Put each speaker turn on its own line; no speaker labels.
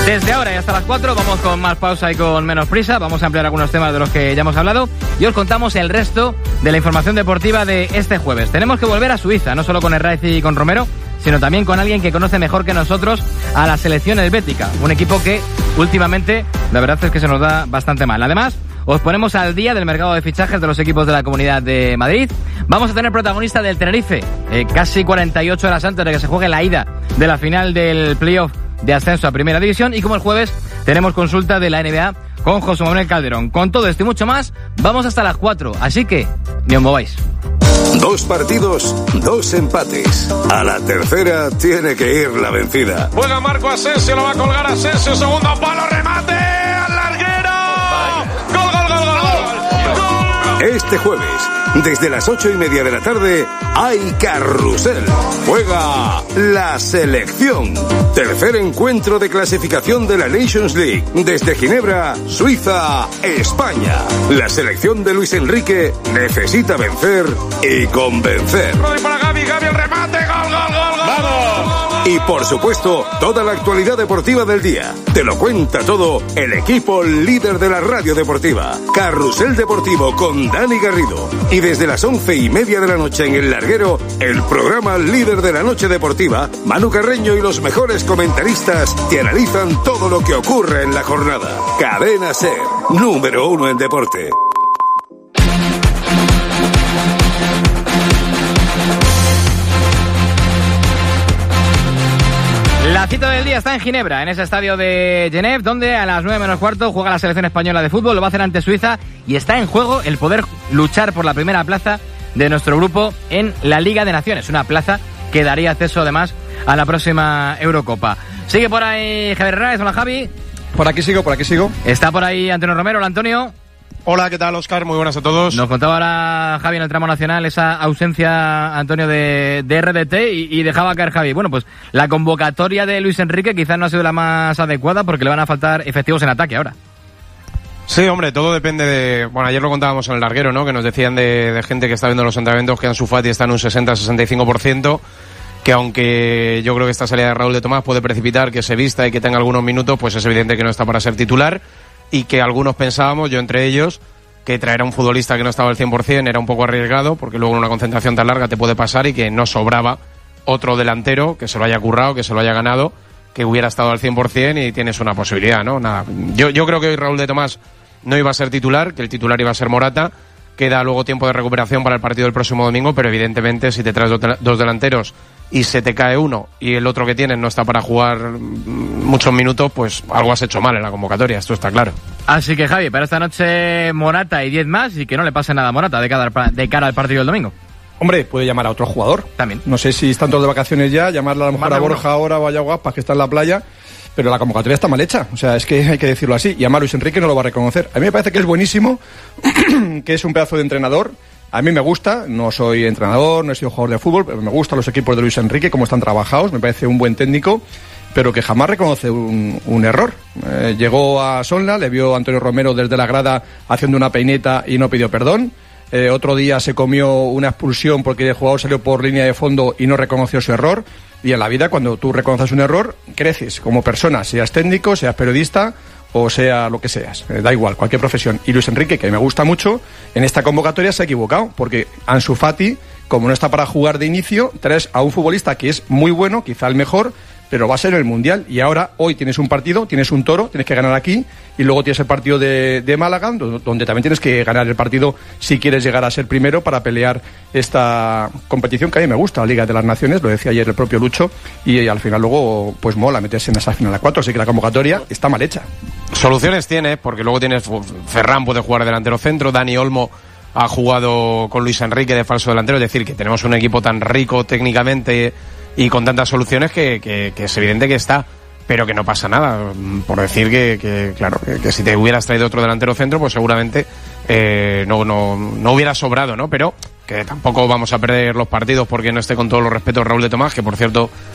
Desde ahora y hasta las 4 vamos con más pausa y con menos prisa. Vamos a ampliar algunos temas de los que ya hemos hablado y os contamos el resto de la información deportiva de este jueves. Tenemos que volver a Suiza, no solo con Herraiz y con Romero, sino también con alguien que conoce mejor que nosotros a la selección helvética, un equipo que últimamente la verdad es que se nos da bastante mal. Además, os ponemos al día del mercado de fichajes de los equipos de la Comunidad de Madrid. Vamos a tener protagonista del Tenerife, casi 48 horas antes de que se juegue la ida de la final del playoff de ascenso a Primera División. Y como el jueves tenemos consulta de la NBA con José Manuel Calderón. Con todo esto y mucho más, vamos hasta las 4, así que ni os mováis.
2 partidos, 2 empates. A la tercera tiene que ir la vencida.
Juega Marco Asensio, lo va a colgar Asensio, segundo palo, remate al larguero. Gol, gol, gol, gol, gol.
Este jueves, desde las 8:30 de la tarde, hay carrusel. Juega la selección. Tercer encuentro de clasificación de la Nations League. Desde Ginebra, Suiza, España. La selección de Luis Enrique necesita vencer y convencer.
Rodri para Gavi, Gavi el remate, gol, gol, gol, gol. ¡Vamos!
Y por supuesto, toda la actualidad deportiva del día. Te lo cuenta todo el equipo líder de la radio deportiva. Carrusel Deportivo con Dani Garrido. Y desde las 11:30 de la noche en El Larguero, el programa líder de la noche deportiva, Manu Carreño y los mejores comentaristas te analizan todo lo que ocurre en la jornada. Cadena SER, número 1 en deporte.
La cita del día está en Ginebra, en ese estadio de Genève, donde a las 9 menos cuarto juega la selección española de fútbol, lo va a hacer ante Suiza y está en juego el poder luchar por la primera plaza de nuestro grupo en la Liga de Naciones, una plaza que daría acceso además a la próxima Eurocopa. Sigue por ahí Javier Herraiz, hola Javi.
Por aquí sigo.
Está por ahí Antonio Romero, hola Antonio.
Hola, ¿qué tal, Óscar? Muy buenas a todos.
Nos contaba ahora Javi en el tramo nacional esa ausencia, Antonio, de RDT y dejaba caer Javi. Bueno, pues la convocatoria de Luis Enrique quizás no ha sido la más adecuada porque le van a faltar efectivos en ataque ahora.
Sí, hombre, todo depende de... Bueno, ayer lo contábamos en El Larguero, ¿no? Que nos decían de gente que está viendo los entrenamientos que Ansu Fati está en un 60-65%, que aunque yo creo que esta salida de Raúl de Tomás puede precipitar que se vista y que tenga algunos minutos, pues es evidente que no está para ser titular. Y que algunos pensábamos, yo entre ellos, que traer a un futbolista que no estaba al 100% era un poco arriesgado, porque luego en una concentración tan larga te puede pasar y que no sobraba otro delantero que se lo haya currado, que se lo haya ganado, que hubiera estado al 100% y tienes una posibilidad, ¿no? Nada. Yo creo que hoy Raúl de Tomás no iba a ser titular, que el titular iba a ser Morata. Queda luego tiempo de recuperación para el partido del próximo domingo, pero evidentemente si te traes dos delanteros y se te cae uno y el otro que tienes no está para jugar muchos minutos, pues algo has hecho mal en la convocatoria, esto está claro.
Así que Javi, para esta noche Morata y 10 más y que no le pase nada a Morata de cara al partido del domingo.
Hombre, puede llamar a otro jugador.
También.
No sé si están todos de vacaciones ya, llamarle a lo mejor a Borja ahora o a Yaguapas que está en la playa, pero la convocatoria está mal hecha. O sea, es que hay que decirlo así. Y además Luis Enrique no lo va a reconocer. A mí me parece que es buenísimo, que es un pedazo de entrenador. A mí me gusta, no soy entrenador, no he sido jugador de fútbol, pero me gustan los equipos de Luis Enrique, cómo están trabajados, me parece un buen técnico, pero que jamás reconoce un error. Llegó a Sonla, le vio a Antonio Romero desde la grada haciendo una peineta y no pidió perdón. Otro día se comió una expulsión porque el jugador salió por línea de fondo y no reconoció su error. Y en la vida, cuando tú reconoces un error, creces como persona, seas técnico, seas periodista o sea lo que seas, da igual, cualquier profesión. Y Luis Enrique, que me gusta mucho, en esta convocatoria se ha equivocado, porque Ansu Fati, como no está para jugar de inicio, traes a un futbolista que es muy bueno, quizá el mejor, pero va a ser en el Mundial. Y ahora, hoy tienes un partido, tienes un toro, tienes que ganar aquí, y luego tienes el partido de Málaga, donde también tienes que ganar el partido si quieres llegar a ser primero para pelear esta competición que a mí me gusta, la Liga de las Naciones, lo decía ayer el propio Lucho, y al final luego pues mola meterse en esa final a 4, así que la convocatoria está mal hecha.
Soluciones tiene, porque luego tienes Ferran puede jugar delantero centro, Dani Olmo ha jugado con Luis Enrique de falso delantero, es decir, que tenemos un equipo tan rico técnicamente y con tantas soluciones que es evidente que está, pero que no pasa nada, por decir que si te hubieras traído otro delantero centro, pues seguramente no hubiera sobrado, ¿no? Pero que tampoco vamos a perder los partidos porque no esté, con todos los respetos, Raúl de Tomás, que por cierto